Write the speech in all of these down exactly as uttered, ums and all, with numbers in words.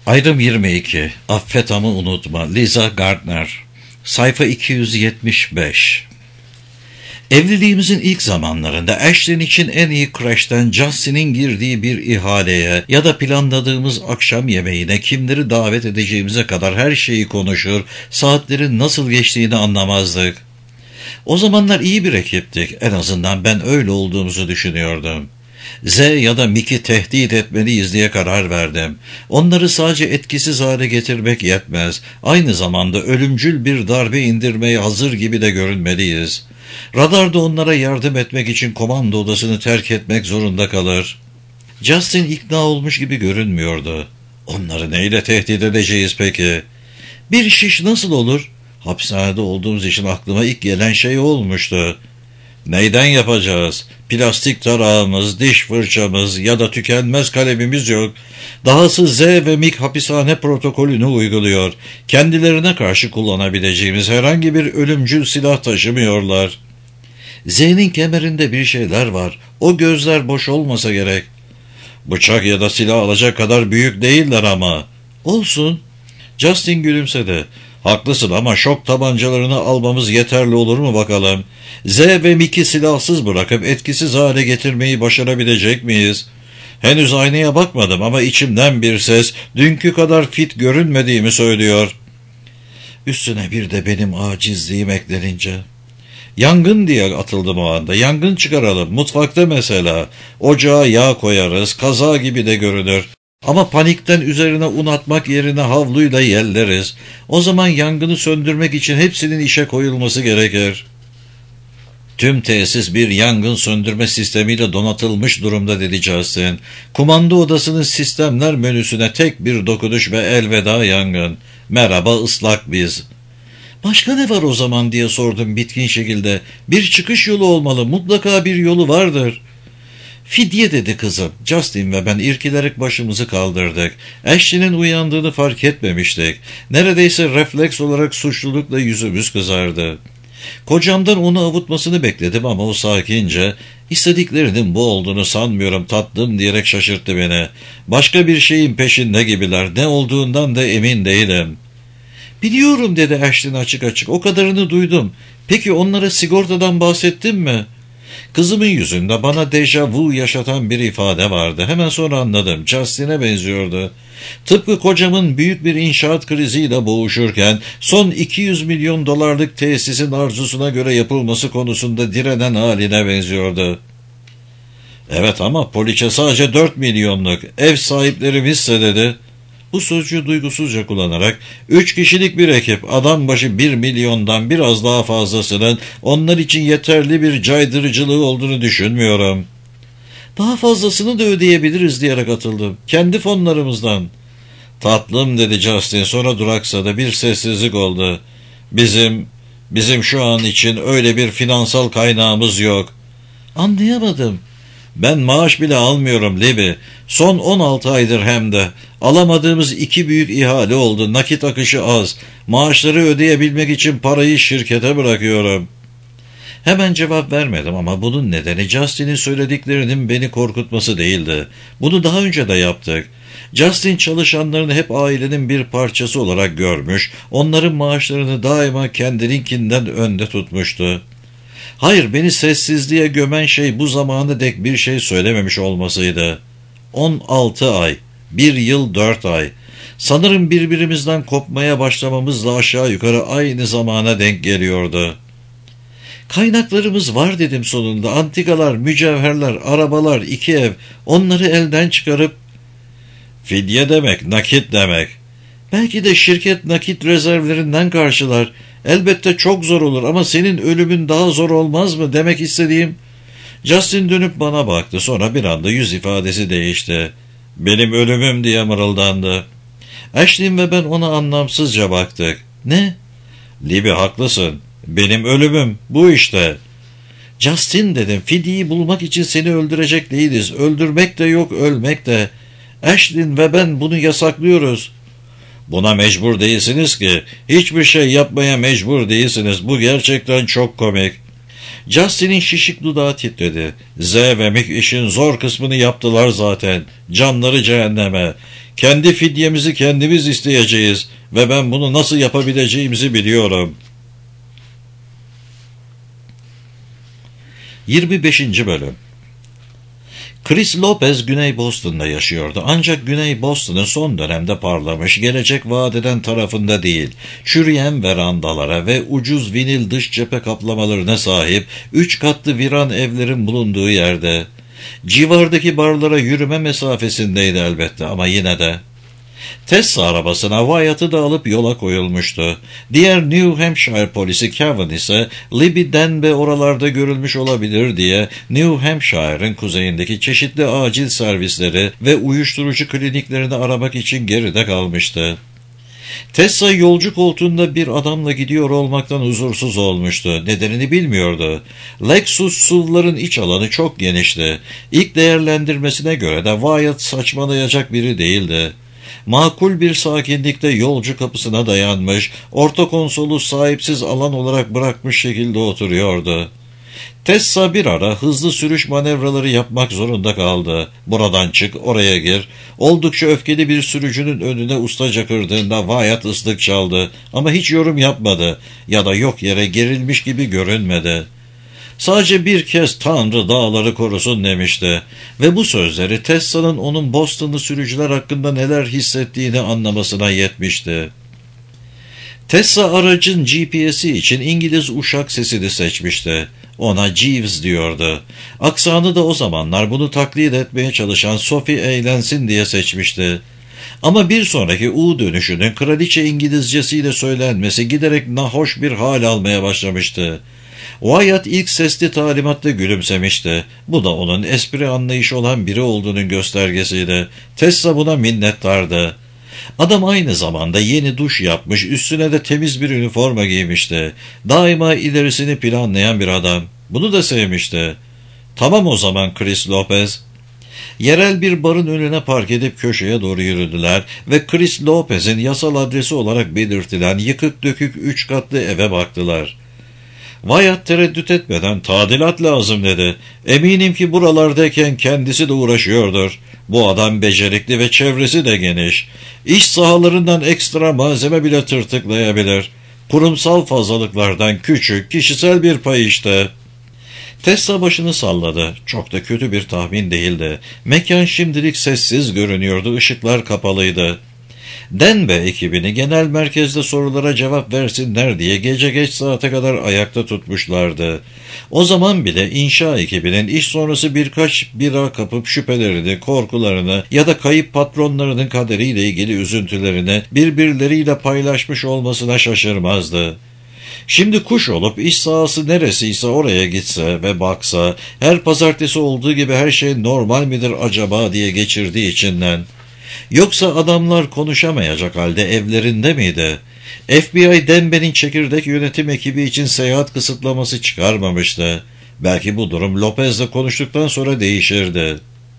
Ayrım yirmi iki. Affet ama unutma. Liza Gardner. Sayfa iki yüz yetmiş beş. Evliliğimizin ilk zamanlarında Ashley için en iyi kreşten Justin'in girdiği bir ihaleye ya da planladığımız akşam yemeğine kimleri davet edeceğimize kadar her şeyi konuşur, saatlerin nasıl geçtiğini anlamazdık. O zamanlar iyi bir ekiptik, en azından ben öyle olduğumuzu düşünüyordum. Z ya da Mick'i tehdit etmeliyiz diye karar verdim. Onları sadece etkisiz hale getirmek yetmez. Aynı zamanda ölümcül bir darbe indirmeye hazır gibi de görünmeliyiz. Radarda onlara yardım etmek için komando odasını terk etmek zorunda kalır. Justin ikna olmuş gibi görünmüyordu. Onları neyle tehdit edeceğiz peki? Bir şiş nasıl olur? Hapishanede olduğumuz için aklıma ilk gelen şey olmuştu. Neyden yapacağız? Plastik tarağımız, diş fırçamız ya da tükenmez kalemimiz yok. Dahası Z ve Mick hapishane protokolünü uyguluyor. Kendilerine karşı kullanabileceğimiz herhangi bir ölümcül silah taşımıyorlar. Z'nin kemerinde bir şeyler var. O gözler boş olmasa gerek. Bıçak ya da silah alacak kadar büyük değiller ama. Olsun. Justin gülümsedi. Haklısın ama şok tabancalarını almamız yeterli olur mu bakalım? Z ve Mick'i silahsız bırakıp etkisiz hale getirmeyi başarabilecek miyiz? Henüz aynaya bakmadım ama içimden bir ses dünkü kadar fit görünmediğimi söylüyor. Üstüne bir de benim acizliğim eklenince. Yangın diye atıldım o anda. Yangın çıkaralım. Mutfakta mesela. Ocağa yağ koyarız. Kaza gibi de görünür. Ama panikten üzerine un atmak yerine havluyla yelleriz. O zaman yangını söndürmek için hepsinin işe koyulması gerekir. Tüm tesis bir yangın söndürme sistemiyle donatılmış durumda dedi Justin. Kumanda odasının sistemler menüsüne tek bir dokunuş ve elveda yangın. Merhaba ıslak biz. Başka ne var o zaman diye sordum bitkin şekilde. Bir çıkış yolu olmalı, mutlaka bir yolu vardır. Fidye dedi kızım. Justin ve ben irkilerek başımızı kaldırdık. Ashley'nin uyandığını fark etmemiştik. Neredeyse refleks olarak suçlulukla yüzümüz kızardı. Kocamdan onu avutmasını bekledim ama o sakince, istediklerinin bu olduğunu sanmıyorum tatlım diyerek şaşırttı beni. Başka bir şeyin peşinde gibiler, ne olduğundan da emin değilim. Biliyorum dedi Ashley açık açık, o kadarını duydum. Peki onlara sigortadan bahsettin mi? Kızımın yüzünde bana deja vu yaşatan bir ifade vardı. Hemen sonra anladım. Justin'e benziyordu. Tıpkı kocamın büyük bir inşaat kriziyle boğuşurken son iki yüz milyon dolarlık tesisin arzusuna göre yapılması konusunda direnen haline benziyordu. Evet ama poliçe sadece dört milyonluk. Ev sahiplerimizse dedi. Bu sözcüğü duygusuzca kullanarak üç kişilik bir ekip adam başı bir milyondan biraz daha fazlasının onlar için yeterli bir caydırıcılığı olduğunu düşünmüyorum. Daha fazlasını da ödeyebiliriz diyerek atıldım. Kendi fonlarımızdan. Tatlım dedi Justin, sonra duraksadı, bir sessizlik oldu. Bizim, bizim şu an için öyle bir finansal kaynağımız yok. Anlayamadım. Ben maaş bile almıyorum Libby. Son on altı aydır hem de. Alamadığımız iki büyük ihale oldu. Nakit akışı az. Maaşları ödeyebilmek için parayı şirkete bırakıyorum. Hemen cevap vermedim ama bunun nedeni Justin'in söylediklerinin beni korkutması değildi. Bunu daha önce de yaptık. Justin çalışanlarını hep ailenin bir parçası olarak görmüş, onların maaşlarını daima kendininkinden önde tutmuştu. Hayır, beni sessizliğe gömen şey bu zamana dek bir şey söylememiş olmasıydı. On altı ay, bir yıl dört ay. Sanırım birbirimizden kopmaya başlamamızla aşağı yukarı aynı zamana denk geliyordu. Kaynaklarımız var dedim sonunda. Antikalar, mücevherler, arabalar, iki ev. Onları elden çıkarıp... Fidye demek, nakit demek. Belki de şirket nakit rezervlerinden karşılar. Elbette çok zor olur ama senin ölümün daha zor olmaz mı demek istediğim... Justin dönüp bana baktı, sonra bir anda yüz ifadesi değişti. Benim ölümüm diye mırıldandı. Ashley ve ben ona anlamsızca baktık. Ne? Libby haklısın. Benim ölümüm bu işte. Justin dedim, Fidye'yi bulmak için seni öldürecek değiliz. Öldürmek de yok, ölmek de. Ashley ve ben bunu yasaklıyoruz. Buna mecbur değilsiniz ki. Hiçbir şey yapmaya mecbur değilsiniz. Bu gerçekten çok komik. Justin'in şişik dudağı titredi. Z ve Mick işin zor kısmını yaptılar zaten. Canları cehenneme. Kendi fidyemizi kendimiz isteyeceğiz ve ben bunu nasıl yapabileceğimizi biliyorum. yirmi beşinci Bölüm. Chris Lopez Güney Boston'da yaşıyordu. Ancak Güney Boston'ın son dönemde parlamış, gelecek vaat eden tarafında değil, çürüyen verandalara ve ucuz vinil dış cephe kaplamalarına sahip üç katlı viran evlerin bulunduğu yerde. Civardaki barlara yürüme mesafesindeydi elbette ama yine de. Tessa arabasına Wyatt'ı da alıp yola koyulmuştu. Diğer New Hampshire polisi Cavan ise Libby Denby oralarda görülmüş olabilir diye New Hampshire'ın kuzeyindeki çeşitli acil servisleri ve uyuşturucu kliniklerini aramak için geride kalmıştı. Tessa yolcu koltuğunda bir adamla gidiyor olmaktan huzursuz olmuştu. Nedenini bilmiyordu. Lexus S U V'ların iç alanı çok genişti. İlk değerlendirmesine göre de Wyatt saçmalayacak biri değildi. Makul bir sakinlikte yolcu kapısına dayanmış, orta konsolu sahipsiz alan olarak bırakmış şekilde oturuyordu. Tessa bir ara hızlı sürüş manevraları yapmak zorunda kaldı. Buradan çık, oraya gir. Oldukça öfkeli bir sürücünün önüne ustaca kırdığında Wyatt ıslık çaldı ama hiç yorum yapmadı ya da yok yere gerilmiş gibi görünmedi. Sadece bir kez Tanrı dağları korusun demişti ve bu sözleri Tessa'nın onun Boston'lı sürücüler hakkında neler hissettiğini anlamasına yetmişti. Tessa aracın G P S'i için İngiliz uşak sesini seçmişti. Ona Jeeves diyordu. Aksanı da o zamanlar bunu taklit etmeye çalışan Sophie eğlensin diye seçmişti. Ama bir sonraki U dönüşünün kraliçe İngilizcesiyle söylenmesi giderek nahoş bir hal almaya başlamıştı. Wyatt ilk sesli talimatta gülümsemişti. Bu da onun espri anlayışı olan biri olduğunun göstergesiydi. Tessa buna minnettardı. Adam aynı zamanda yeni duş yapmış, üstüne de temiz bir üniforma giymişti. Daima ilerisini planlayan bir adam. Bunu da sevmişti. Tamam o zaman Chris Lopez. Yerel bir barın önüne park edip köşeye doğru yürüdüler ve Chris Lopez'in yasal adresi olarak belirtilen yıkık dökük üç katlı eve baktılar. Wyatt tereddüt etmeden tadilat lazım dedi. Eminim ki buralardayken kendisi de uğraşıyordur. Bu adam becerikli ve çevresi de geniş. İş sahalarından ekstra malzeme bile tırtıklayabilir. Kurumsal fazlalıklardan küçük, kişisel bir pay işte. Tessa başını salladı. Çok da kötü bir tahmin değildi. Mekan şimdilik sessiz görünüyordu, ışıklar kapalıydı. Denby ekibini genel merkezde sorulara cevap versinler diye gece geç saate kadar ayakta tutmuşlardı. O zaman bile inşa ekibinin iş sonrası birkaç bira kapıp şüphelerini, korkularını ya da kayıp patronlarının kaderiyle ilgili üzüntülerini birbirleriyle paylaşmış olmasına şaşırmazdı. Şimdi kuş olup iş sahası neresiyse oraya gitse ve baksa, her pazartesi olduğu gibi her şey normal midir acaba diye geçirdiği içinden. Yoksa adamlar konuşamayacak halde evlerinde miydi? F B I Denby'nin çekirdek yönetim ekibi için seyahat kısıtlaması çıkarmamıştı. Belki bu durum Lopez'le konuştuktan sonra değişirdi.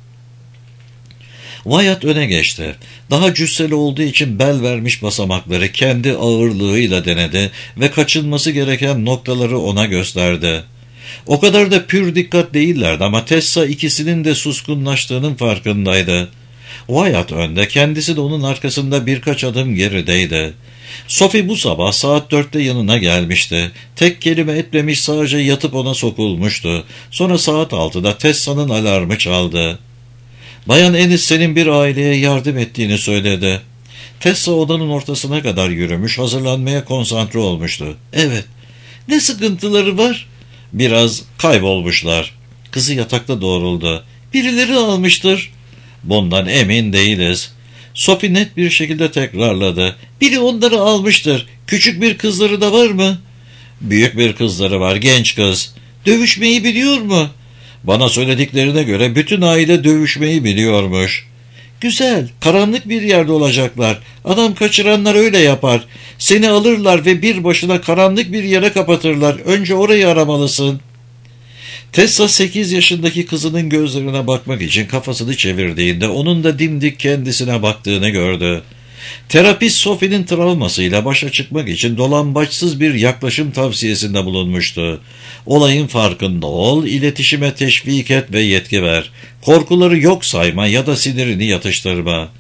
Wyatt öne geçti. Daha cüsseli olduğu için bel vermiş basamakları kendi ağırlığıyla denedi ve kaçınması gereken noktaları ona gösterdi. O kadar da pür dikkat değillerdi ama Tessa ikisinin de suskunlaştığının farkındaydı. Wyatt önde, kendisi de onun arkasında birkaç adım gerideydi. Sophie bu sabah saat dörtte yanına gelmişti. Tek kelime etmemiş, sadece yatıp ona sokulmuştu. Sonra saat altıda Tessa'nın alarmı çaldı. Bayan Ennis senin bir aileye yardım ettiğini söyledi. Tessa odanın ortasına kadar yürümüş, hazırlanmaya konsantre olmuştu. Evet. Ne sıkıntıları var? Biraz kaybolmuşlar. Kızı yatakta doğruldu. Birileri almıştır. Bundan emin değiliz. Sophie net bir şekilde tekrarladı. Biri onları almıştır. Küçük bir kızları da var mı? Büyük bir kızları var, genç kız. Dövüşmeyi biliyor mu? Bana söylediklerine göre bütün aile dövüşmeyi biliyormuş. Güzel, karanlık bir yerde olacaklar. Adam kaçıranlar öyle yapar. Seni alırlar ve bir başına karanlık bir yere kapatırlar. Önce orayı aramalısın. Tessa sekiz yaşındaki kızının gözlerine bakmak için kafasını çevirdiğinde onun da dimdik kendisine baktığını gördü. Terapist Sophie'nin travmasıyla başa çıkmak için dolambaçsız bir yaklaşım tavsiyesinde bulunmuştu. Olayın farkında ol, iletişime teşvik et ve yetki ver. Korkuları yok sayma ya da sinirini yatıştırma.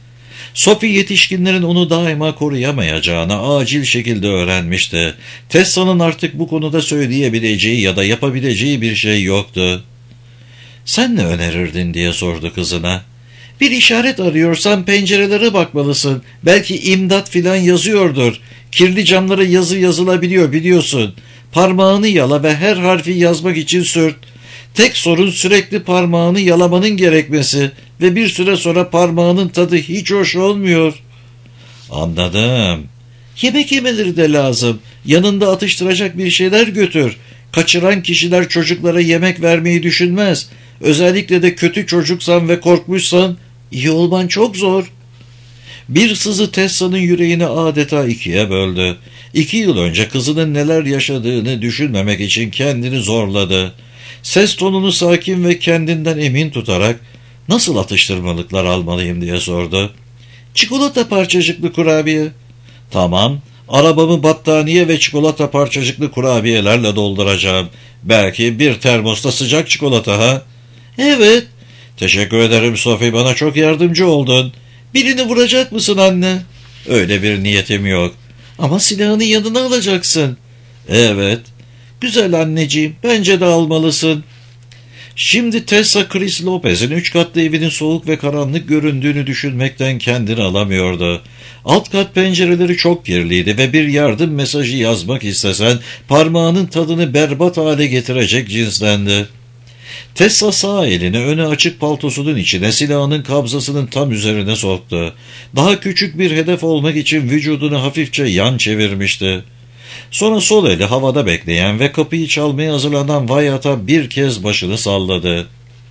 Sophie yetişkinlerin onu daima koruyamayacağını acil şekilde öğrenmişti. Tessa'nın artık bu konuda söyleyebileceği ya da yapabileceği bir şey yoktu. "Sen ne önerirdin?" diye sordu kızına. "Bir işaret arıyorsan pencerelere bakmalısın. Belki imdat filan yazıyordur. Kirli camlara yazı yazılabiliyor biliyorsun. Parmağını yala ve her harfi yazmak için sürt. Tek sorun sürekli parmağını yalamanın gerekmesi ve bir süre sonra parmağının tadı hiç hoş olmuyor." "Anladım. Yemek yemeleri de lazım. Yanında atıştıracak bir şeyler götür. Kaçıran kişiler çocuklara yemek vermeyi düşünmez. Özellikle de kötü çocuksan ve korkmuşsan iyi olman çok zor." Bir sızı Tessa'nın yüreğini adeta ikiye böldü. İki yıl önce kızının neler yaşadığını düşünmemek için kendini zorladı. Ses tonunu sakin ve kendinden emin tutarak "Nasıl atıştırmalıklar almalıyım?" diye sordu. "Çikolata parçacıklı kurabiye." "Tamam, arabamı battaniye ve çikolata parçacıklı kurabiyelerle dolduracağım. Belki bir termosta sıcak çikolata ha?" "Evet." "Teşekkür ederim Sophie, bana çok yardımcı oldun." "Birini vuracak mısın anne?" "Öyle bir niyetim yok." "Ama silahını yanına alacaksın." "Evet." "Güzel anneciğim, bence de almalısın." Şimdi Tessa Chris Lopez'in üç katlı evinin soğuk ve karanlık göründüğünü düşünmekten kendini alamıyordu. Alt kat pencereleri çok kirliydi ve bir yardım mesajı yazmak istesen parmağının tadını berbat hale getirecek cinslendi. Tessa sağ elini önü açık paltosunun içine silahının kabzasının tam üzerine soktu. Daha küçük bir hedef olmak için vücudunu hafifçe yan çevirmişti. Sonra sol eli havada bekleyen ve kapıyı çalmaya hazırlanan Wyatt'a bir kez başını salladı.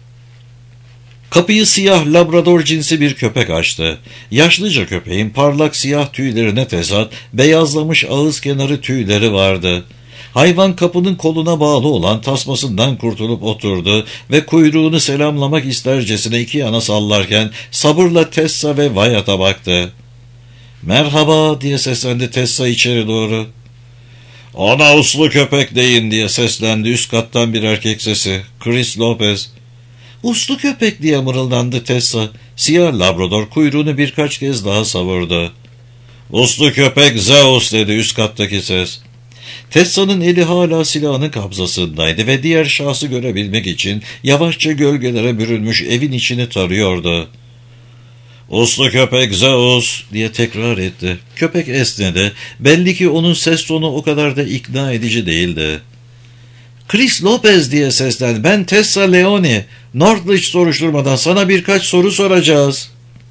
Kapıyı siyah Labrador cinsi bir köpek açtı. Yaşlıca köpeğin parlak siyah tüylerine tezat, beyazlamış ağız kenarı tüyleri vardı. Hayvan kapının koluna bağlı olan tasmasından kurtulup oturdu ve kuyruğunu selamlamak istercesine iki yana sallarken sabırla Tessa ve Wyatt'a baktı. "Merhaba," diye seslendi Tessa içeri doğru. "Ona uslu köpek deyin," diye seslendi üst kattan bir erkek sesi. Chris Lopez. "Uslu köpek," diye mırıldandı Tessa. Siyah Labrador kuyruğunu birkaç kez daha savurdu. "Uslu köpek Zeus," dedi üst kattaki ses. Tessa'nın eli hala silahının kabzasındaydı ve diğer şahsı görebilmek için yavaşça gölgelere bürünmüş evin içini tarıyordu. "Uslu köpek Zeus," diye tekrar etti. Köpek esnedi. Belli ki onun ses tonu o kadar da ikna edici değildi. "Chris Lopez," diye seslendi. "Ben Tessa Leoni. Northridge soruşturmadan sana birkaç soru soracağız."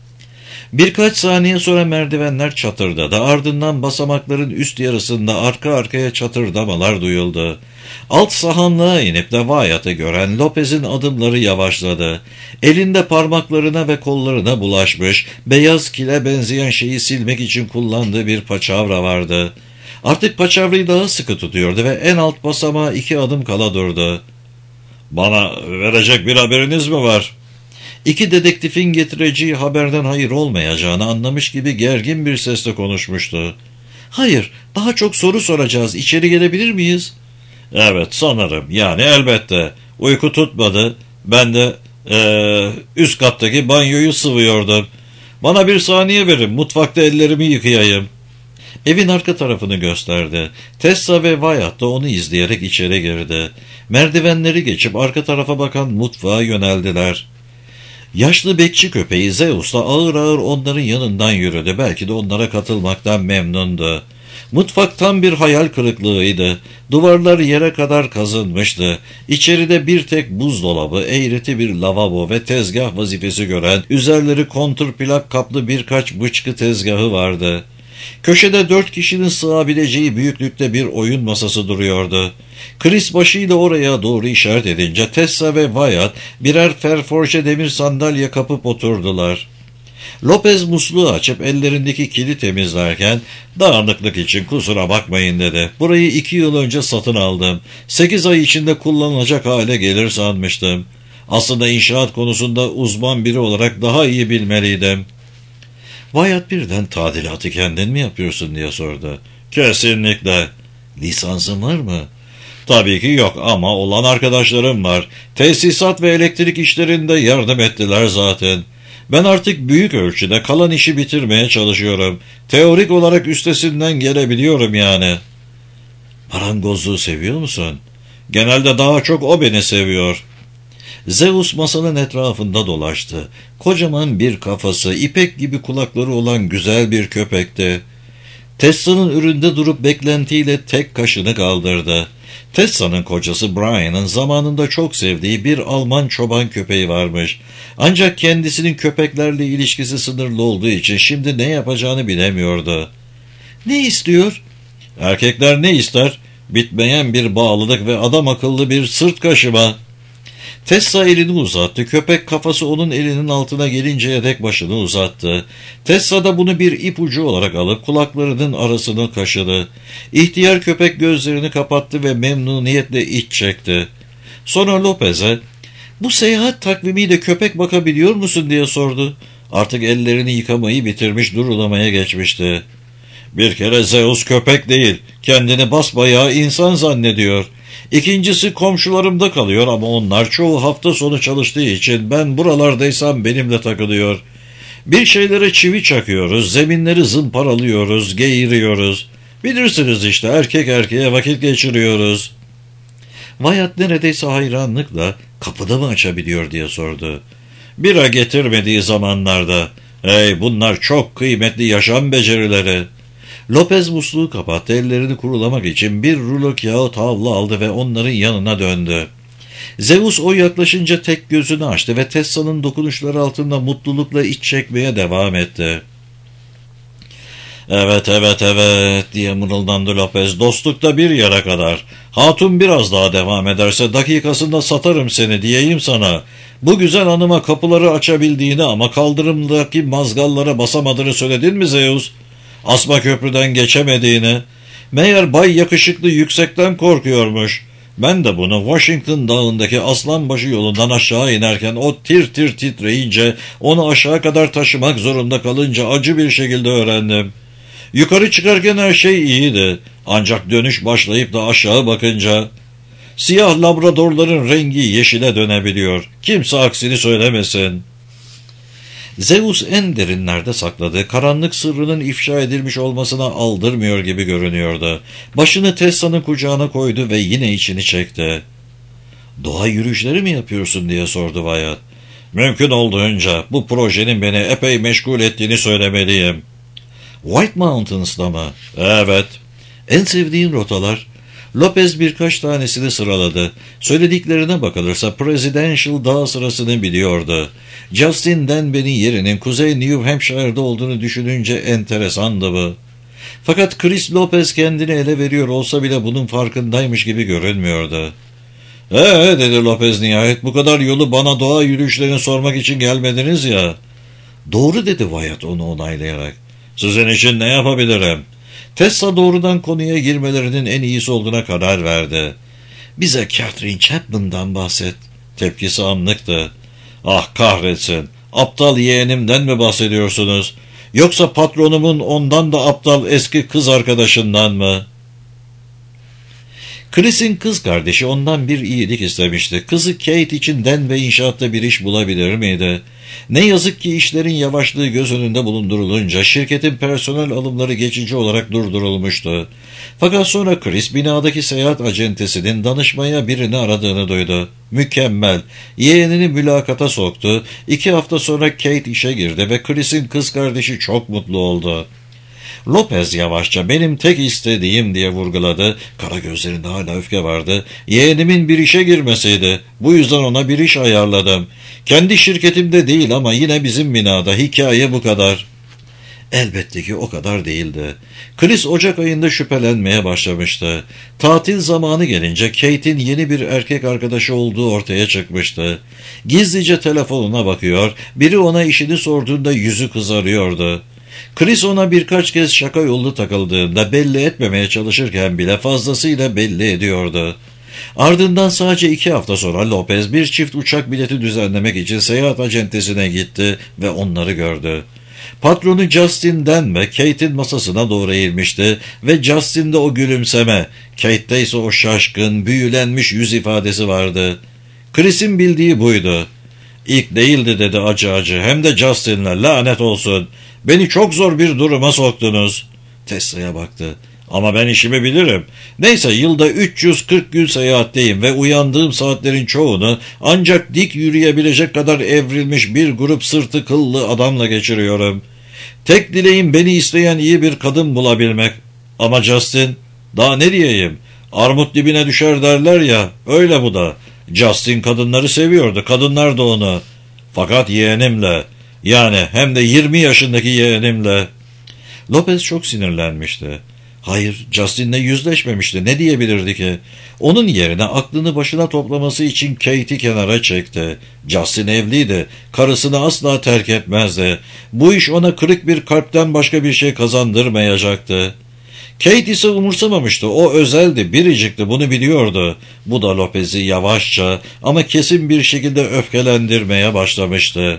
Birkaç saniye sonra merdivenler çatırdadı. Ardından basamakların üst yarısında arka arkaya çatırdamalar duyuldu. Alt sahanlığa inip de Wyatt'ı gören Lopez'in adımları yavaşladı. Elinde parmaklarına ve kollarına bulaşmış, beyaz kile benzeyen şeyi silmek için kullandığı bir paçavra vardı. Artık paçavrayı daha sıkı tutuyordu ve en alt basamağa iki adım kala durdu. "Bana verecek bir haberiniz mi var?" İki dedektifin getireceği haberden hayır olmayacağını anlamış gibi gergin bir sesle konuşmuştu. "Hayır, daha çok soru soracağız. İçeri gelebilir miyiz?" "Evet, sanırım. Yani elbette. Uyku tutmadı. Ben de ee, üst kattaki banyoyu sıvıyordum. Bana bir saniye verin. Mutfakta ellerimi yıkayayım." Evin arka tarafını gösterdi. Tessa ve Wyatt da onu izleyerek içeri girdi. Merdivenleri geçip arka tarafa bakan mutfağa yöneldiler. Yaşlı bekçi köpeği Zeus da ağır ağır onların yanından yürüdü. Belki de onlara katılmaktan memnundu. Mutfak tam bir hayal kırıklığıydı. Duvarlar yere kadar kazınmıştı. İçeride bir tek buzdolabı, eğreti bir lavabo ve tezgah vazifesi gören, üzerleri kontrplak kaplı birkaç bıçkı tezgahı vardı. Köşede dört kişinin sığabileceği büyüklükte bir oyun masası duruyordu. Chris başıyla oraya doğru işaret edince Tessa ve Wyatt birer ferforje demir sandalye kapıp oturdular. Lopez musluğu açıp ellerindeki kili temizlerken "Dağınıklık için kusura bakmayın," dedi. "Burayı iki yıl önce satın aldım. Sekiz ay içinde kullanılacak hale gelir sanmıştım. Aslında inşaat konusunda uzman biri olarak daha iyi bilmeliydim." Wyatt birden "Tadilatı kendin mi yapıyorsun?" diye sordu. "Kesinlikle." "Lisansın var mı?" "Tabii ki yok ama olan arkadaşlarım var. Tesisat ve elektrik işlerinde yardım ettiler zaten." Ben artık büyük ölçüde kalan işi bitirmeye çalışıyorum. Teorik olarak üstesinden gelebiliyorum yani. Marangozluğu seviyor musun? Genelde daha çok o beni seviyor. Zeus masanın etrafında dolaştı. Kocaman bir kafası, ipek gibi kulakları olan güzel bir köpekti. Tessa'nın üründe durup beklentiyle tek kaşını kaldırdı. Tessa'nın kocası Brian'ın zamanında çok sevdiği bir Alman çoban köpeği varmış. Ancak kendisinin köpeklerle ilişkisi sınırlı olduğu için şimdi ne yapacağını bilemiyordu. Ne istiyor? Erkekler ne ister? Bitmeyen bir bağlılık ve adam akıllı bir sırt kaşıma. Tessa elini uzattı. Köpek kafası onun elinin altına gelinceye dek başını uzattı. Tessa da bunu bir ipucu olarak alıp kulaklarının arasını kaşıdı. İhtiyar köpek gözlerini kapattı ve memnuniyetle iç çekti. Sonra Lopez'e, "Bu seyahat takvimiyle köpek bakabiliyor musun?" diye sordu. Artık ellerini yıkamayı bitirmiş, durulamaya geçmişti. "Bir kere Zeus köpek değil, kendini basbayağı insan zannediyor. İkincisi komşularımda kalıyor ama onlar çoğu hafta sonu çalıştığı için ben buralardaysam benimle takılıyor. Bir şeylere çivi çakıyoruz, zeminleri zımparalıyoruz, geğiriyoruz. Bilirsiniz işte, erkek erkeğe vakit geçiriyoruz." Wyatt neredeyse hayranlıkla, "Kapıda mı açabiliyor?" diye sordu. "Bira getirmediği zamanlarda. Hey, bunlar çok kıymetli yaşam becerileri." Lopez musluğu kapattı, ellerini kurulamak için bir rulo kağıt havlu aldı ve onların yanına döndü. Zeus o yaklaşınca tek gözünü açtı ve Tessa'nın dokunuşları altında mutlulukla iç çekmeye devam etti. "Evet, evet, evet," diye mırıldandı Lopez, "dostlukta bir yere kadar. Hatun biraz daha devam ederse dakikasında satarım seni diyeyim sana. Bu güzel hanıma kapıları açabildiğini ama kaldırımdaki mazgallara basamadığını söyledin mi Zeus? Asma köprüden geçemediğini. Meğer Bay Yakışıklı yüksekten korkuyormuş. Ben de bunu Washington dağındaki Aslanbaşı yolundan aşağı inerken o tir tir titreyince, onu aşağı kadar taşımak zorunda kalınca acı bir şekilde öğrendim. Yukarı çıkarken her şey iyiydi. Ancak dönüş başlayıp da aşağı bakınca... Siyah labradorların rengi yeşile dönebiliyor. Kimse aksini söylemesin." Zeus en derinlerde sakladığı karanlık sırrının ifşa edilmiş olmasına aldırmıyor gibi görünüyordu. Başını Tessa'nın kucağına koydu ve yine içini çekti. "Doğa yürüyüşleri mi yapıyorsun?" diye sordu Wyatt. "Mümkün olduğunca. Bu projenin beni epey meşgul ettiğini söylemeliyim." "White Mountains'da mı?" "Evet." "En sevdiğin rotalar?" Lopez birkaç tanesini sıraladı. Söylediklerine bakılırsa Presidential Dağ sırasını biliyordu. Justin Denby'nin yerinin Kuzey New Hampshire'da olduğunu düşününce enteresandı bu. Fakat Chris Lopez kendini ele veriyor olsa bile bunun farkındaymış gibi görünmüyordu. "Ee," dedi Lopez nihayet, "bu kadar yolu bana doğa yürüyüşlerini sormak için gelmediniz ya." "Doğru," dedi Wyatt onu onaylayarak. "Sizin için ne yapabilirim?" Tessa doğrudan konuya girmelerinin en iyisi olduğuna karar verdi. "Bize Catherine Chapman'dan bahset." Tepkisi anlıktı. "Ah kahretsin, aptal yeğenimden mi bahsediyorsunuz? Yoksa patronumun ondan da aptal eski kız arkadaşından mı?" Chris'in kız kardeşi ondan bir iyilik istemişti. Kızı Kate için den ve inşaatta bir iş bulabilir miydi? Ne yazık ki işlerin yavaşlığı göz önünde bulundurulunca şirketin personel alımları geçici olarak durdurulmuştu. Fakat sonra Chris binadaki seyahat acentesinin danışmaya birini aradığını duydu. Mükemmel. Yeğenini mülakata soktu. İki hafta sonra Kate işe girdi ve Chris'in kız kardeşi çok mutlu oldu. Lopez yavaşça "benim tek istediğim" diye vurguladı. Kara gözlerinde hala öfke vardı. "Yeğenimin bir işe girmesiydi. Bu yüzden ona bir iş ayarladım. Kendi şirketimde değil ama yine bizim binada. Hikaye bu kadar." Elbette ki o kadar değildi. Chris Ocak ayında şüphelenmeye başlamıştı. Tatil zamanı gelince Kate'in yeni bir erkek arkadaşı olduğu ortaya çıkmıştı. Gizlice telefonuna bakıyor, biri ona işini sorduğunda yüzü kızarıyordu. Chris ona birkaç kez şaka yollu takıldığında belli etmemeye çalışırken bile fazlasıyla belli ediyordu. Ardından sadece iki hafta sonra Lopez bir çift uçak bileti düzenlemek için seyahat acentesine gitti ve onları gördü. Patronu Justin Denby Kate'in masasına doğru eğilmişti ve Justin'de o gülümseme, Kate'de ise o şaşkın, büyülenmiş yüz ifadesi vardı. Chris'in bildiği buydu. İlk değildi dedi acı acı. Hem de Justin'le, lanet olsun. Beni çok zor bir duruma soktunuz. Tesla'ya baktı. Ama ben işimi bilirim. Neyse, yılda üç yüz kırk gün seyahatteyim ve uyandığım saatlerin çoğunu ancak dik yürüyebilecek kadar evrilmiş bir grup sırtı kıllı adamla geçiriyorum. Tek dileğim beni isteyen iyi bir kadın bulabilmek. Ama Justin, daha ne diyeyim? Armut dibine düşer derler ya, öyle bu da. Justin kadınları seviyordu, kadınlar da onu. Fakat yeğenimle, yani hem de yirmi yaşındaki yeğenimle. Lopez çok sinirlenmişti. Hayır, Justin'le yüzleşmemişti. Ne diyebilirdi ki? Onun yerine aklını başına toplaması için Kate'i kenara çekti. Justin evliydi. Karısını asla terk etmezdi. Bu iş ona kırık bir kalpten başka bir şey kazandırmayacaktı. Kate ise umursamamıştı. O özeldi, biricikti, bunu biliyordu. Bu da Lopez'i yavaşça ama kesin bir şekilde öfkelendirmeye başlamıştı.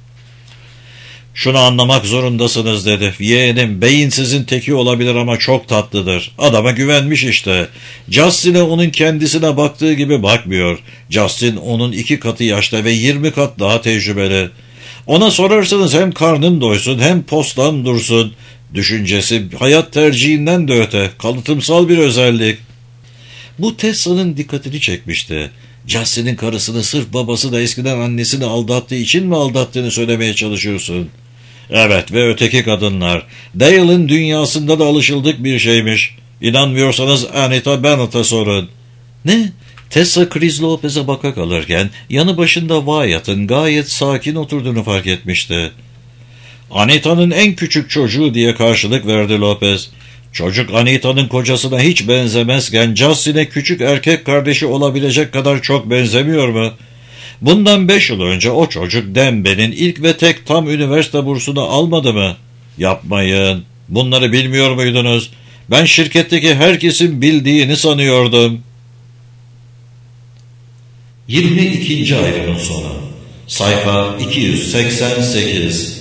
Şunu anlamak zorundasınız dedi. Yeğenim beyinsizin teki olabilir ama çok tatlıdır. Adama güvenmiş işte. Justin'e onun kendisine baktığı gibi bakmıyor. Justin onun iki katı yaşta ve yirmi kat daha tecrübeli. Ona sorarsanız hem karnım doysun hem postam dursun. Düşüncesi hayat tercihinden de öte. Kalıtımsal bir özellik. Bu Tesla'nın dikkatini çekmişti. Justin'in karısını sırf babası da eskiden annesini aldattığı için mi aldattığını söylemeye çalışıyorsun? Evet, ve öteki kadınlar. Dale'ın dünyasında da alışıldık bir şeymiş. İnanmıyorsanız Anita Bennett'a sorun. Ne? Tessa Chris Lopez'e baka kalırken yanı başında Wyatt'ın gayet sakin oturduğunu fark etmişti. Anita'nın en küçük çocuğu diye karşılık verdi Lopez. Çocuk Anita'nın kocasına hiç benzemezken Justin'e küçük erkek kardeşi olabilecek kadar çok benzemiyor mu? Bundan beş yıl önce o çocuk Denbe'nin ilk ve tek tam üniversite bursunu almadı mı? Yapmayın. Bunları bilmiyor muydunuz? Ben şirketteki herkesin bildiğini sanıyordum. yirmi ikinci ayrımın sonu. Sayfa iki yüz seksen sekiz.